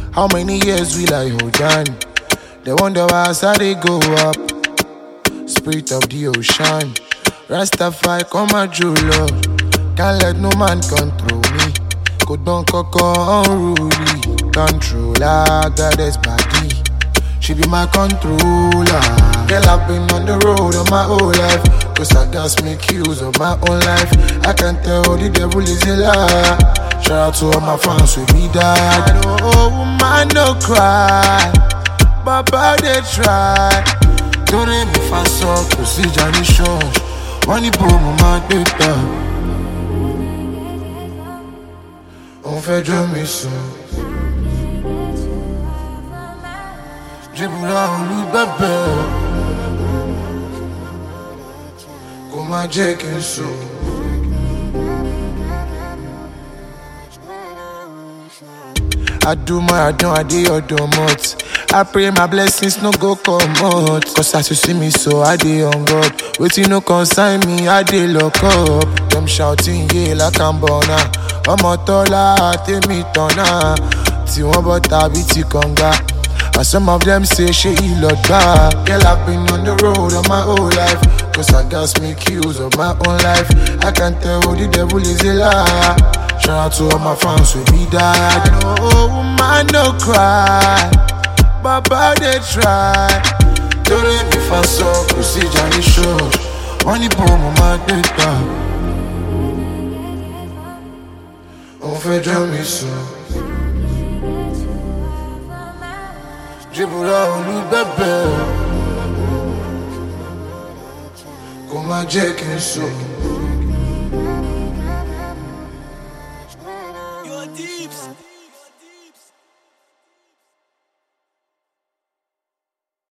How many years will I hold on? They wonder why I started go up. Spirit of the ocean, Rastafari come and true love. Can't let no man control me. Go down coco unruly. Controller, goddess body. She be my controller. Girl, I've been on the road all my whole life. Cause I just make use of my own life. I can tell the devil is a liar. Shout out to all my fans with me died. I know woman no cry, Baba they try. Don't let me fast up, cause it's Johnny Show. Money boom, my data. On fait de mes sons. Dribble on lui bébé. Comme un Jack and so. I do my, I don't, I do your domot. I pray my blessings no go come out. Cause as you see me so I dey on God. Waiting no consign me, I dey lock up. Them shouting yeah like I'm born. Ọmọ tọ́lá tèmi tọ̀nà. Tí wọ́n bọ́ tàbí ti kànga. And some of them say she ilọ̀gbà. Girl, I've been on the road all my whole life. Cause I just make use of my own life. I can tell the devil is a liar. Shout out to all my fans with me died. I know woman no cry, Baba they try. Don't let me fast up, cause it's Johnny Show. Money boom, my data. On fait de mes sons. Dribble on lui bébé. Comme un Jack and so. Your deeps.